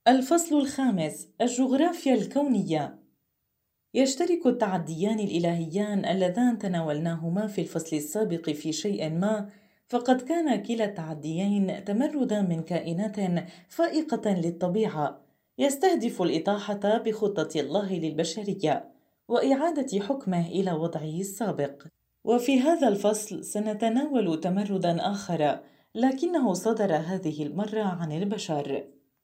الفصل الخامس: الجغرافيا الكونية. يشترك التعديان الإلهيان اللذان تناولناهما في الفصل السابق في شيء ما، فقد كان كلا التعديين تمردا من كائنات فائقة للطبيعة يستهدف الإطاحة بخطة الله للبشرية وإعادة حكمه إلى وضعه السابق. وفي هذا الفصل سنتناول تمردا آخر، لكنه صدر هذه المرة عن البشر.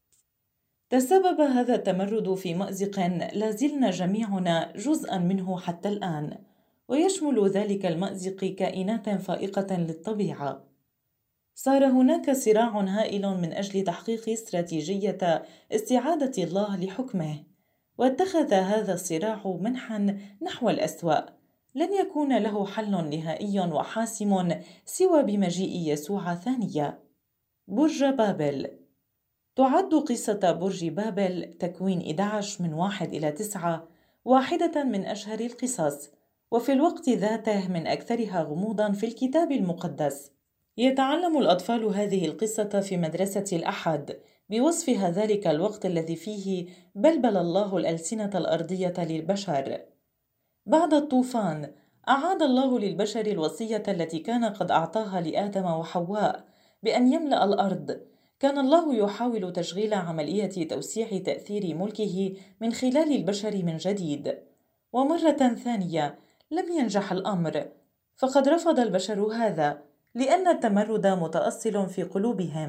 تسبب هذا التمرد في مأزق لازلنا جميعنا جزءاً منه حتى الآن، ويشمل ذلك المأزق كائنات فائقة للطبيعة. صار هناك صراع هائل من أجل تحقيق استراتيجية استعادة الله لحكمه، واتخذ هذا الصراع منحاً نحو الأسوأ لن يكون له حل نهائي وحاسم سوى بمجيء يسوع ثانية. برج بابل. تعد قصة برج بابل تكوين 11 من 1 إلى 9 واحدة من أشهر القصص، وفي الوقت ذاته من أكثرها غموضاً في الكتاب المقدس. يتعلم الأطفال هذه القصة في مدرسة الأحد بوصفها ذلك الوقت الذي فيه بلبل الله الألسنة الأرضية للبشر. بعد الطوفان أعاد الله للبشر الوصية التي كان قد أعطاها لآدم وحواء بأن يملأ الأرض. كان الله يحاول تشغيل عملية توسيع تأثير ملكه من خلال البشر من جديد، ومرة ثانية لم ينجح الأمر، فقد رفض البشر هذا لأن التمرد متأصل في قلوبهم.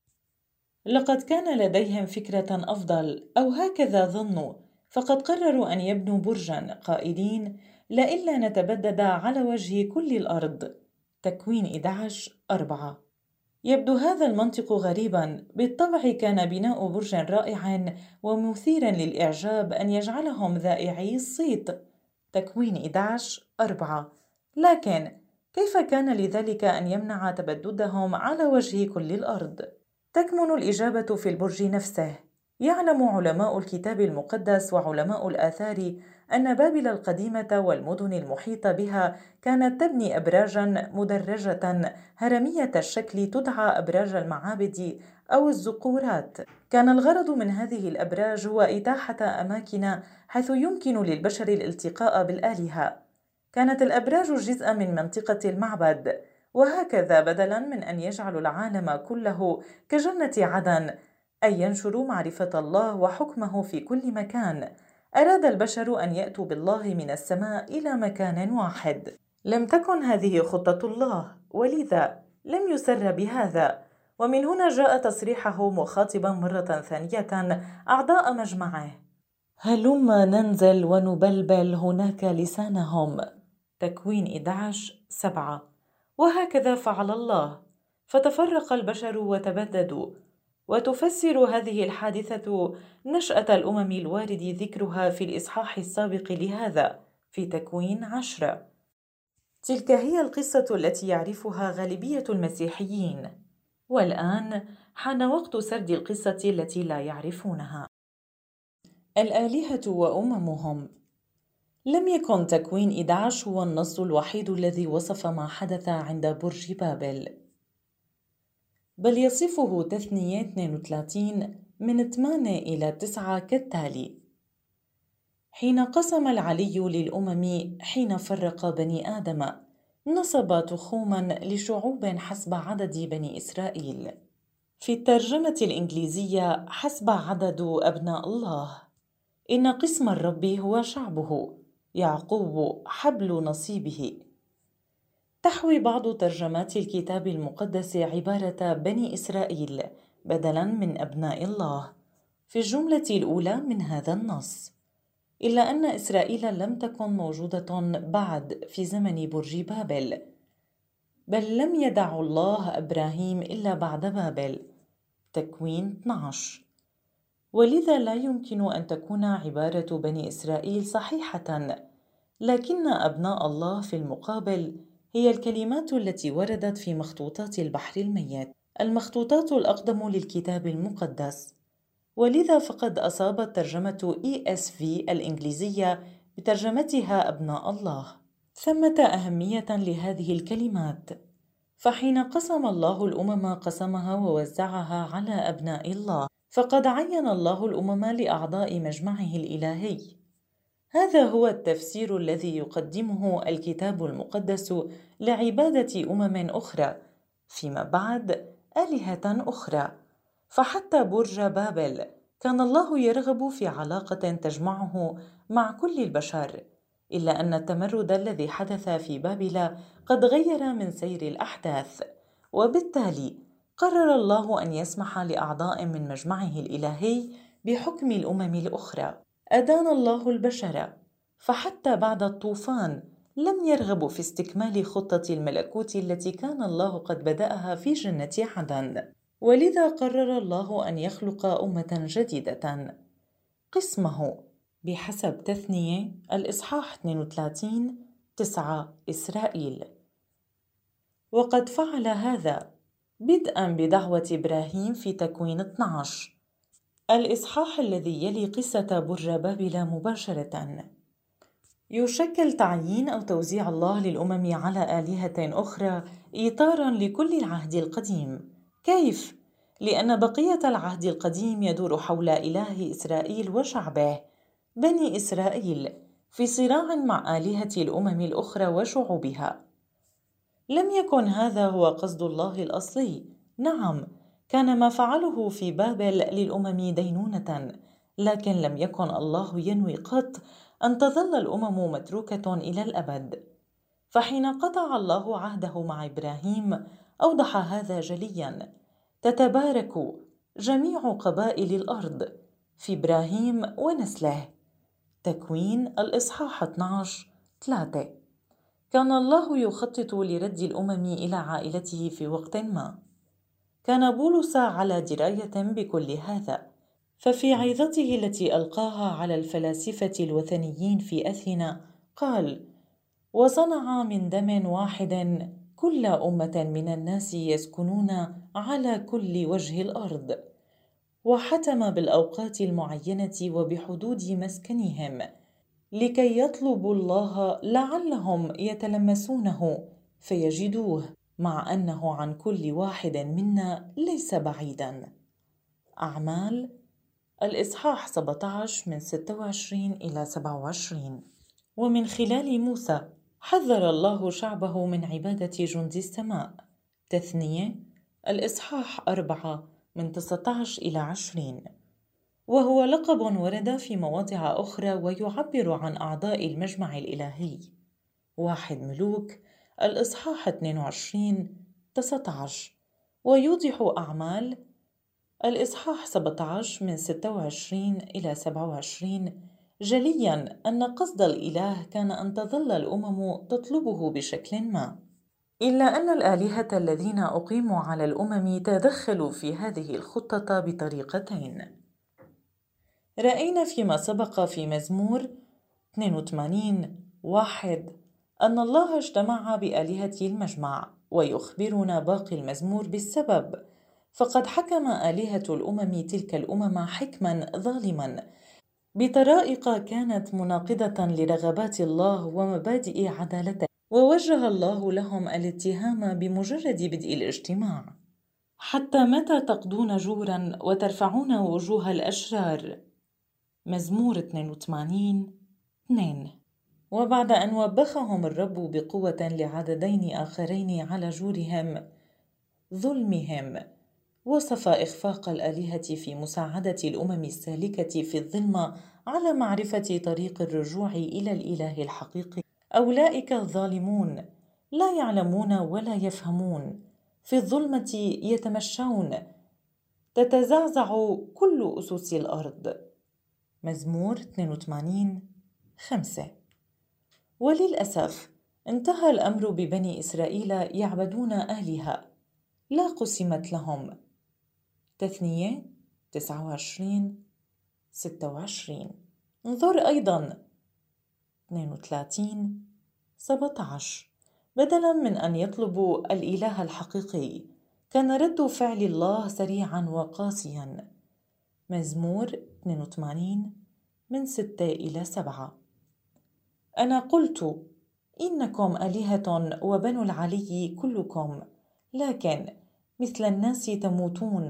لقد كان لديهم فكرة أفضل، أو هكذا ظنوا، فقد قرروا أن يبنوا برجاً قائلين: لئلا نتبدد على وجه كل الأرض. تكوين 11:4. يبدو هذا المنطق غريباً، بالطبع كان بناء برج رائع ومثير للإعجاب أن يجعلهم ذائعي الصيت. تكوين 11:4. لكن كيف كان لذلك أن يمنع تبددهم على وجه كل الأرض؟ تكمن الإجابة في البرج نفسه. يعلم علماء الكتاب المقدس وعلماء الآثار أن بابل القديمة والمدن المحيطة بها كانت تبني أبراجاً مدرجة هرمية الشكل تدعى أبراج المعابد أو الزقورات. كان الغرض من هذه الأبراج هو إتاحة أماكن حيث يمكن للبشر الالتقاء بالآلهة. كانت الأبراج جزءاً من منطقة المعبد، وهكذا بدلاً من أن يجعلوا العالم كله كجنة عدن أي ينشروا معرفة الله وحكمه في كل مكان، أراد البشر أن يأتوا بالله من السماء إلى مكان واحد. لم تكن هذه خطة الله، ولذا لم يسر بهذا، ومن هنا جاء تصريحه مخاطبا مرة ثانية أعضاء مجمعه: هلما ننزل ونبلبل هناك لسانهم. تكوين 11:7. وهكذا فعل الله، فتفرق البشر وتبددوا. وتفسر هذه الحادثة نشأة الأمم الوارد ذكرها في الإصحاح السابق لهذا في تكوين 10. تلك هي القصة التي يعرفها غالبية المسيحيين، والآن حان وقت سرد القصة التي لا يعرفونها. الآلهة وأممهم. لم يكن تكوين 11 هو النص الوحيد الذي وصف ما حدث عند برج بابل، بل يصفه تثنية 32 من 8 إلى 9 كالتالي: حين قسم العلي للأمم، حين فرق بني آدم، نصب تخوما لشعوب حسب عدد بني إسرائيل. في الترجمة الإنجليزية حسب عدد أبناء الله. إن قسم الرب هو شعبه، يعقوب حبل نصيبه. تحوي بعض ترجمات الكتاب المقدس عبارة بني إسرائيل بدلاً من أبناء الله في الجملة الأولى من هذا النص، إلا أن إسرائيل لم تكن موجودة بعد في زمن برج بابل، بل لم يدع الله إبراهيم إلا بعد بابل. تكوين 12. ولذا لا يمكن أن تكون عبارة بني إسرائيل صحيحة، لكن أبناء الله في المقابل هي الكلمات التي وردت في مخطوطات البحر الميت، المخطوطات الأقدم للكتاب المقدس، ولذا فقد أصابت ترجمة ESV الإنجليزية بترجمتها أبناء الله. ثمة أهمية لهذه الكلمات، فحين قسم الله الأمم قسمها ووزعها على أبناء الله، فقد عين الله الأمم لأعضاء مجمعه الإلهي. هذا هو التفسير الذي يقدمه الكتاب المقدس لعبادة أمم أخرى فيما بعد آلهة أخرى. فحتى برج بابل كان الله يرغب في علاقة تجمعه مع كل البشر، إلا أن التمرد الذي حدث في بابل قد غير من سير الأحداث، وبالتالي قرر الله أن يسمح لأعضاء من مجمعه الإلهي بحكم الأمم الأخرى. أدان الله البشر، فحتى بعد الطوفان لم يرغبوا في استكمال خطة الملكوت التي كان الله قد بدأها في جنة عدن، ولذا قرر الله أن يخلق أمة جديدة. قسمه بحسب تثنية الإصحاح 32 9 إسرائيل. وقد فعل هذا بدءا بدعوة إبراهيم في تكوين 12 الإصحاح الذي يلي قصة برج بابل مباشرة. يشكل تعيين أو توزيع الله للأمم على آلهة أخرى إطاراً لكل العهد القديم. كيف؟ لأن بقية العهد القديم يدور حول إله إسرائيل وشعبه بني إسرائيل في صراع مع آلهة الأمم الأخرى وشعوبها. لم يكن هذا هو قصد الله الأصلي. نعم، كان ما فعله في بابل للأمم دينونة، لكن لم يكن الله ينوي قط أن تظل الأمم متروكة إلى الأبد. فحين قطع الله عهده مع إبراهيم أوضح هذا جلياً: تتبارك جميع قبائل الأرض في إبراهيم ونسله. تكوين الإصحاح 12 3. كان الله يخطط لرد الأمم إلى عائلته في وقت ما. كان بولس على دراية بكل هذا، ففي عظته التي ألقاها على الفلاسفة الوثنيين في أثينا قال: وصنع من دم واحد كل أمة من الناس يسكنون على كل وجه الأرض، وحتم بالأوقات المعينة وبحدود مسكنهم، لكي يطلبوا الله لعلهم يتلمسونه فيجدوه، مع أنه عن كل واحد منا ليس بعيدا. أعمال الإصحاح 17 من 26 إلى 27. ومن خلال موسى حذر الله شعبه من عبادة جند السماء. تثنية الإصحاح 4 من 19 إلى 20. وهو لقب ورد في مواضع أخرى ويعبر عن أعضاء المجمع الإلهي. 1 ملوك الإصحاح 22 19. ويوضح أعمال الإصحاح 17 من 26 إلى 27 جلياً أن قصد الإله كان أن تظل الأمم تطلبه بشكل ما، إلا أن الآلهة الذين أقيموا على الأمم تدخلوا في هذه الخطة بطريقتين. رأينا فيما سبق في مزمور 82:1 أن الله اجتمع بآلهة المجمع، ويخبرنا باقي المزمور بالسبب، فقد حكم آلهة الأمم تلك الأمم حكما ظالما بطرائق كانت مناقضة لرغبات الله ومبادئ عدالته، ووجه الله لهم الاتهام بمجرد بدء الاجتماع: حتى متى تقضون جورا وترفعون وجوه الأشرار. مزمور 82:2. وبعد أن وبخهم الرب بقوة لعددين آخرين على جورهم ظلمهم، وصف إخفاق الآلهة في مساعدة الأمم السالكة في الظلمة على معرفة طريق الرجوع إلى الإله الحقيقي. أولئك الظالمون لا يعلمون ولا يفهمون، في الظلمة يتمشون، تتزعزع كل أسس الأرض. مزمور 82:5. وللأسف انتهى الأمر ببني إسرائيل يعبدون آلهة لا قسمت لهم. تثنية 29:26. انظر أيضا 32:17. بدلا من أن يطلبوا الإله الحقيقي، كان رد فعل الله سريعا وقاسيا. مزمور 82 من 6 إلى 7. أنا قلت: إنكم آلهة وبنو العلي كلكم، لكن مثل الناس تموتون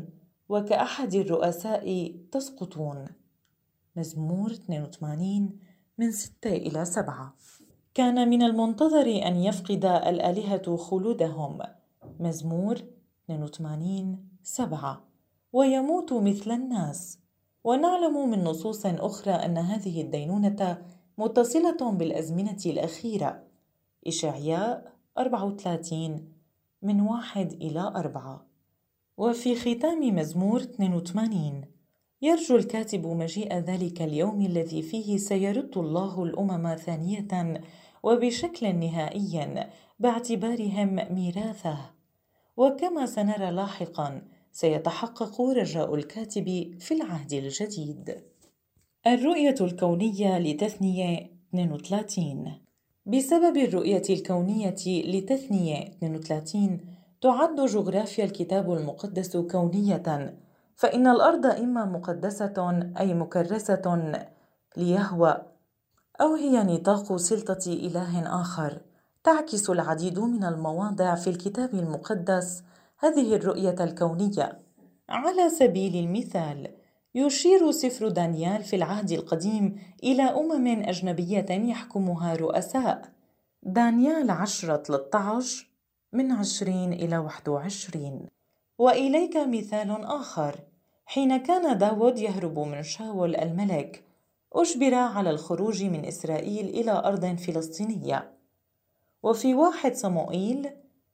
وكأحد الرؤساء تسقطون. مزمور 82 من 6 إلى 7. كان من المنتظر أن يفقد الآلهة خلودهم. مزمور 82 7. ويموت مثل الناس. ونعلم من نصوص أخرى أن هذه الدينونة متصلة بالأزمنة الأخيرة. إشعياء 34 من 1 إلى 4. وفي ختام مزمور 82 يرجو الكاتب مجيء ذلك اليوم الذي فيه سيرد الله الأمم ثانية وبشكل نهائي باعتبارهم ميراثه. وكما سنرى لاحقا سيتحقق رجاء الكاتب في العهد الجديد. الرؤية الكونية لتثنية 32. بسبب الرؤية الكونية لتثنية 32 تعد جغرافيا الكتاب المقدس كونية، فإن الأرض إما مقدسة أي مكرسة ليهوى، أو هي نطاق سلطة إله آخر. تعكس العديد من المواضع في الكتاب المقدس هذه الرؤية الكونية. على سبيل المثال، يشير سفر دانيال في العهد القديم إلى أجنبية يحكمها رؤساء. دانيال 10:13 من 20 إلى 21. وإليك مثال آخر، حين كان داود يهرب من شاول الملك أجبر على الخروج من إسرائيل إلى أرض فلسطينية. وفي 1 صموئيل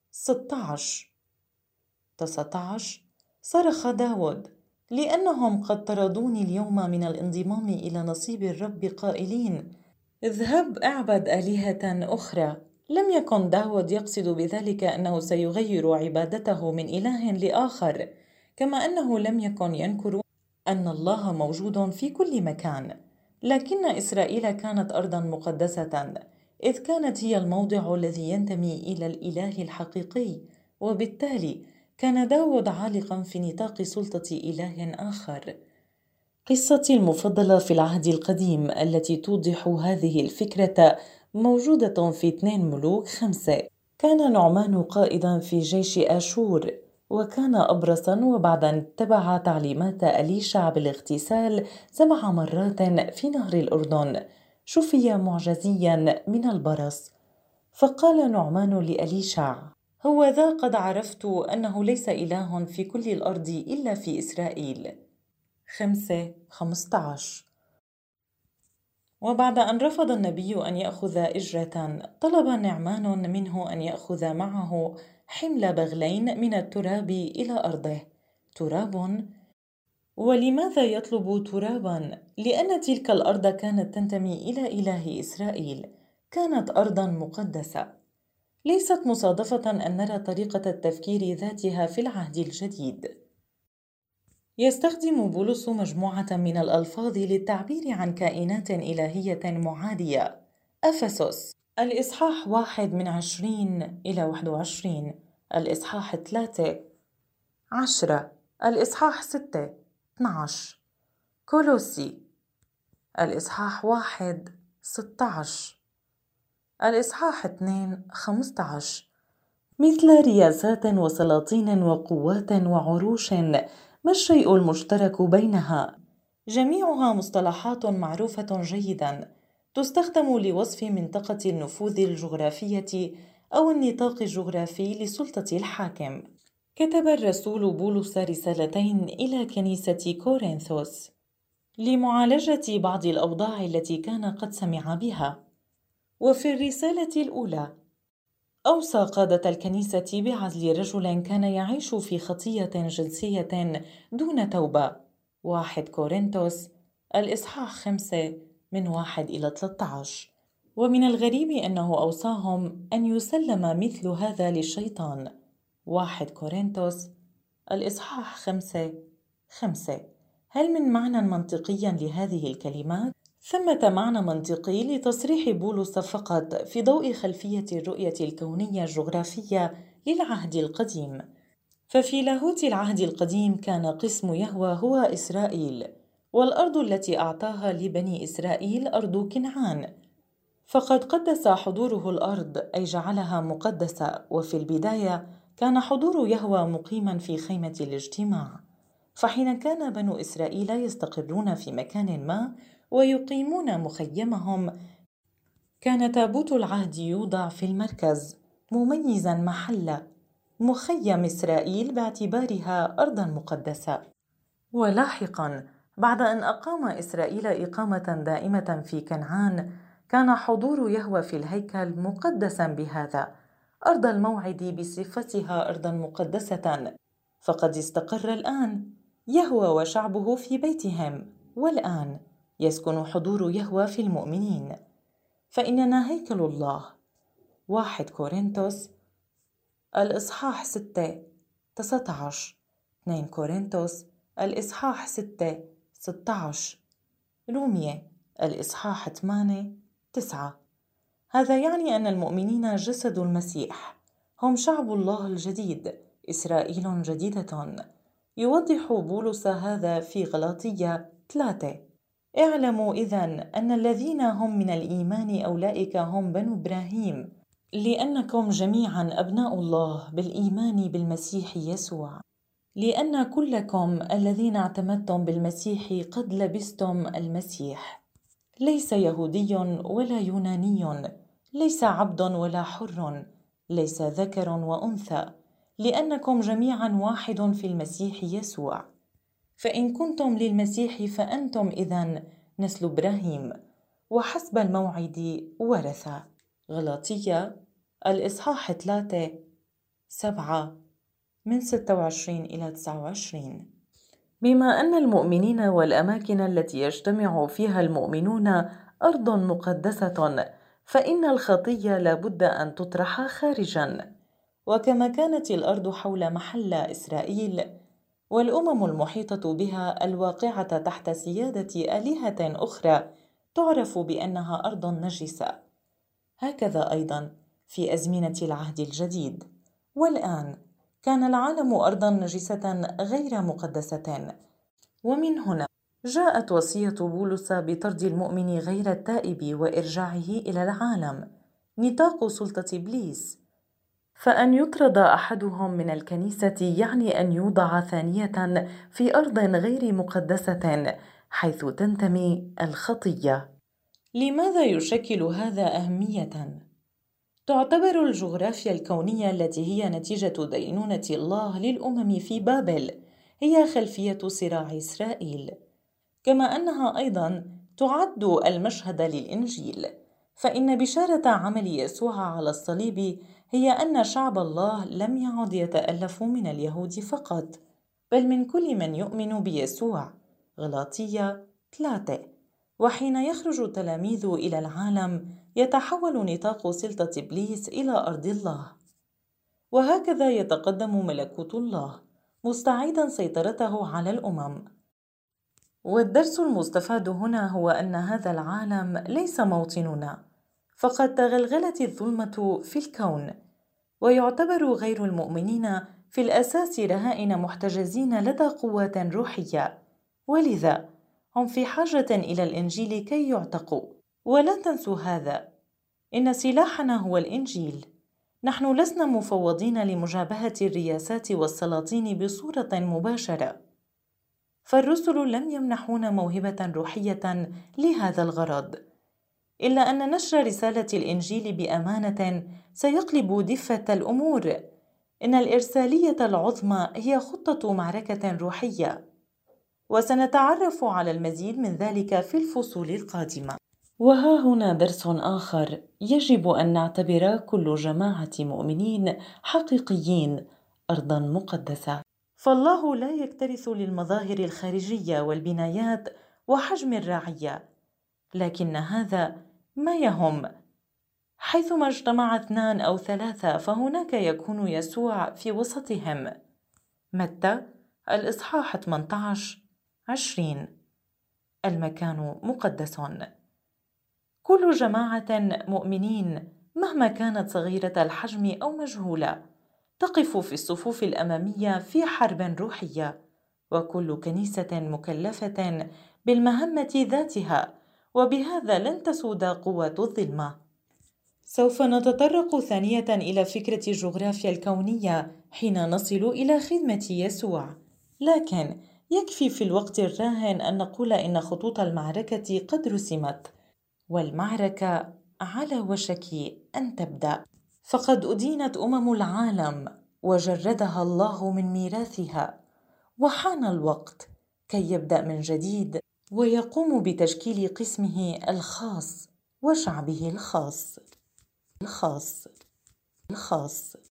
16:19 صرخ داود: لأنهم قد طردوني اليوم من الانضمام إلى نصيب الرب قائلين: اذهب اعبد آلهة أخرى. لم يكن داود يقصد بذلك أنه سيغير عبادته من إله لآخر، كما أنه لم يكن ينكر أن الله موجود في كل مكان، لكن إسرائيل كانت أرضا مقدسة، إذ كانت هي الموضع الذي ينتمي إلى الإله الحقيقي، وبالتالي كان داود عالقا في نطاق سلطة إله آخر. قصتي المفضلة في العهد القديم التي توضح هذه الفكرة موجودة في 2 ملوك 5. كان نعمان قائدا في جيش آشور، وكان أبرصا، وبعد أن اتبع تعليمات أليشع بالاغتسال 7 مرات في نهر الأردن شفي معجزيا من البرص. فقال نعمان لأليشع: هوذا قد عرفت أنه ليس إله في كل الأرض إلا في إسرائيل. 5:15. وبعد أن رفض النبي أن يأخذ أجرة، طلب نعمان منه أن يأخذ معه حمل بغلين من التراب إلى أرضه. تراب. ولماذا يطلب ترابا؟ لأن تلك الأرض كانت تنتمي إلى إله إسرائيل، كانت أرضا مقدسة. ليست مصادفة أن نرى طريقة التفكير ذاتها في العهد الجديد. يستخدم بولس مجموعة من الألفاظ للتعبير عن كائنات إلهية معادية. أفسس الإصحاح 1 من 20 إلى 21، الإصحاح 3 10، الإصحاح 6 12. كولوسي الإصحاح 1 16، الإصحاح 2 15. مثل رياسات وسلاطين وقوات وعروش، ما الشيء المشترك بينها؟ جميعها مصطلحات معروفة جيدا، تستخدم لوصف منطقة النفوذ الجغرافية أو النطاق الجغرافي لسلطة الحاكم. كتب الرسول بولس رسالتين إلى كنيسة كورنثوس لمعالجة بعض الأوضاع التي كان قد سمع بها. وفي الرسالة الأولى أوصى قادة الكنيسة بعزل رجل كان يعيش في خطية جنسية دون توبة. 1 كورنثوس الإصحاح 5 من 1 إلى 13. ومن الغريب أنه أوصاهم أن يسلم مثل هذا للشيطان. 1 كورنثوس الإصحاح 5:5. هل من معنى منطقي لهذه الكلمات؟ ثمة معنى منطقي لتصريح بولس فقط في ضوء خلفية الرؤية الكونية الجغرافية للعهد القديم. ففي لاهوت العهد القديم كان قسم يهوه هو إسرائيل، والأرض التي أعطاها لبني إسرائيل أرض كنعان، فقد قدس حضوره الأرض أي جعلها مقدسة. وفي البداية كان حضور يهوه مقيما في خيمة الاجتماع. فحين كان بنو إسرائيل يستقرون في مكان ما ويقيمون مخيمهم، كان تابوت العهد يوضع في المركز مميزا محل مخيم إسرائيل باعتبارها أرضا مقدسة. ولاحقا بعد أن أقام إسرائيل إقامة دائمة في كنعان، كان حضور يهوه في الهيكل مقدسا بهذا، أرض الموعد بصفتها أرضا مقدسة. فقد استقر الآن يهوه وشعبه في بيتهم، والآن يسكن حضور يهوه في المؤمنين، فإننا هيكل الله. 1 كورنثوس الإصحاح 6:19، 2 كورنثوس الإصحاح 6:16، رومية الإصحاح 8:9. هذا يعني أن المؤمنين جسد المسيح، هم شعب الله الجديد، إسرائيل جديدة. يوضح بولس هذا في غلاطية 3: اعلموا إذن أن الذين هم من الإيمان أولئك هم بنو إبراهيم، لأنكم جميعا أبناء الله بالإيمان بالمسيح يسوع، لأن كلكم الذين اعتمدتم بالمسيح قد لبستم المسيح. ليس يهودي ولا يوناني، ليس عبد ولا حر، ليس ذكر وأنثى، لأنكم جميعا واحد في المسيح يسوع. فإن كنتم للمسيح فأنتم إذن نسل إبراهيم وحسب الموعد ورثة. غلاطية الإصحاح 3:7 من 26 إلى 29. بما أن المؤمنين والأماكن التي يجتمع فيها المؤمنون أرض مقدسة، فإن الخطية لابد أن تطرح خارجا. وكما كانت الأرض حول محل إسرائيل والأمم المحيطة بها الواقعة تحت سيادة آلهة أخرى تعرف بأنها أرض نجسة، هكذا أيضا في أزمنة العهد الجديد. والآن كان العالم أرضا نجسة غير مقدسة، ومن هنا جاءت وصية بولس بطرد المؤمن غير التائب وإرجاعه إلى العالم، نطاق سلطة إبليس. فأن يطرد أحدهم من الكنيسة يعني أن يوضع ثانية في أرض غير مقدسة حيث تنتمي الخطية. لماذا يشكل هذا أهمية؟ تعتبر الجغرافيا الكونية التي هي نتيجة دينونة الله للأمم في بابل هي خلفية صراع إسرائيل، كما أنها أيضا تعد المشهد للإنجيل. فإن بشارة عمل يسوع على الصليب هي أن شعب الله لم يعد يتألف من اليهود فقط، بل من كل من يؤمن بيسوع. غلاطية 3. وحين يخرج التلاميذ إلى العالم يتحول نطاق سلطة إبليس إلى أرض الله، وهكذا يتقدم ملكوت الله مستعيدا سيطرته على الأمم. والدرس المستفاد هنا هو أن هذا العالم ليس موطننا، فقد تغلغلت الظلمة في الكون، ويعتبر غير المؤمنين في الأساس رهائن محتجزين لدى قوات روحية، ولذا هم في حاجة إلى الإنجيل كي يعتقوا. ولا تنسوا هذا، إن سلاحنا هو الإنجيل. نحن لسنا مفوضين لمجابهة الرياسات والسلاطين بصورة مباشرة، فالرسل لم يمنحونا موهبة روحية لهذا الغرض، إلا أن نشر رسالة الإنجيل بأمانة سيقلب دفة الأمور. إن الإرسالية العظمى هي خطة معركة روحية، وسنتعرف على المزيد من ذلك في الفصول القادمة. وها هنا درس آخر: يجب أن نعتبر كل جماعة مؤمنين حقيقيين أرضاً مقدسة، فالله لا يكترث للمظاهر الخارجية والبنايات وحجم الرعية، لكن هذا ما يهم. حيثما اجتمع 2 أو 3 فهناك يكون يسوع في وسطهم. متى الإصحاح 18:20. المكان مقدس. كل جماعة مؤمنين مهما كانت صغيرة الحجم أو مجهولة تقف في الصفوف الأمامية في حرب روحية، وكل كنيسة مكلفة بالمهمة ذاتها، وبهذا لن تسود قوة الظلمة. سوف نتطرق ثانية إلى فكرة الجغرافيا الكونية حين نصل إلى خدمة يسوع، لكن يكفي في الوقت الراهن أن نقول إن خطوط المعركة قد رسمت، والمعركة على وشك أن تبدأ. فقد أدينت العالم وجردها الله من ميراثها، وحان الوقت كي يبدأ من جديد ويقوم بتشكيل قسمه الخاص وشعبه الخاص.